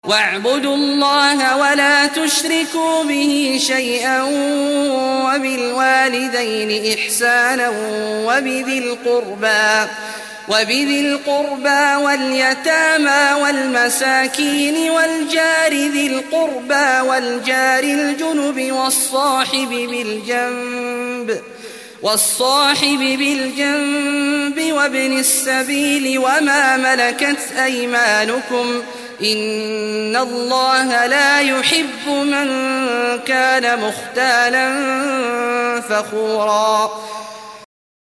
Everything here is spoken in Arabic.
واعبدوا الله ولا تشركوا به شيئا وبالوالدين إحسانا وبذي القربى واليتامى والمساكين والجار ذي القربى والجار الجنب والصاحب بالجنب وابن السبيل وما ملكت أيمانكم إن الله لا يحب من كان مختالا فخورا